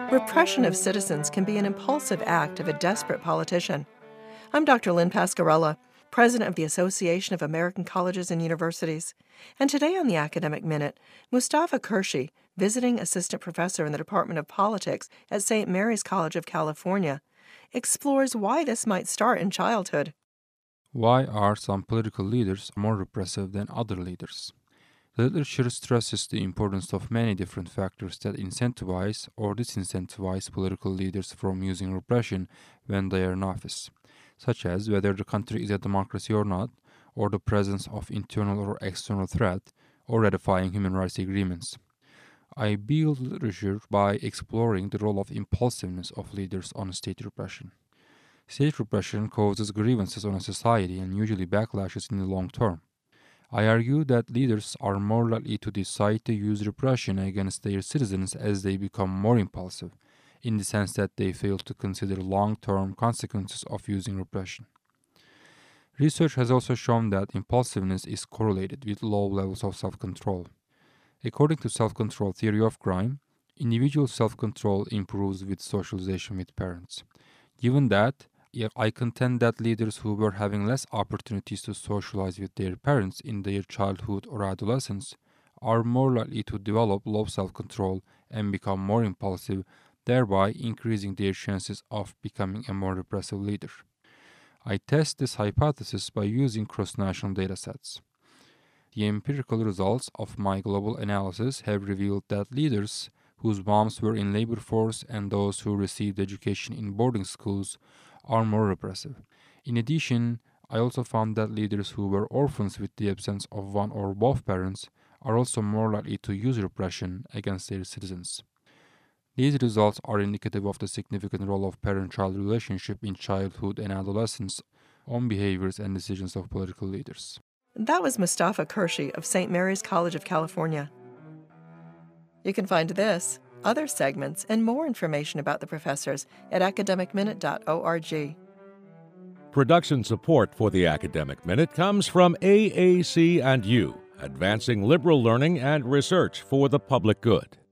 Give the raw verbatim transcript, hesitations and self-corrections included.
Repression of citizens can be an impulsive act of a desperate politician. I'm Doctor Lynn Pascarella, President of the Association of American Colleges and Universities. And today on the Academic Minute, Mustafa Kurshi, visiting assistant professor in the Department of Politics at Saint Mary's College of California, explores why this might start in childhood. Why are some political leaders more repressive than other leaders? The literature stresses the importance of many different factors that incentivize or disincentivize political leaders from using repression when they are in office, such as whether the country is a democracy or not, or the presence of internal or external threat, or ratifying human rights agreements. I build literature by exploring the role of impulsiveness of leaders on state repression. State repression causes grievances on a society and usually backlashes in the long term. I argue that leaders are more likely to decide to use repression against their citizens as they become more impulsive, in the sense that they fail to consider long-term consequences of using repression. Research has also shown that impulsiveness is correlated with low levels of self-control. According to self-control theory of crime, individual self-control improves with socialization with parents. Given that, I contend that leaders who were having less opportunities to socialize with their parents in their childhood or adolescence are more likely to develop low self-control and become more impulsive, thereby increasing their chances of becoming a more repressive leader. I test this hypothesis by using cross-national datasets. The empirical results of my global analysis have revealed that leaders whose moms were in labor force and those who received education in boarding schools are more repressive. In addition, I also found that leaders who were orphans with the absence of one or both parents are also more likely to use repression against their citizens. These results are indicative of the significant role of parent-child relationship in childhood and adolescence on behaviors and decisions of political leaders. That was Mustafa Kurshi of Saint Mary's College of California. You can find this, other segments, and more information about the professors at academic minute dot org. Production support for the Academic Minute comes from A A C and U, advancing liberal learning and research for the public good.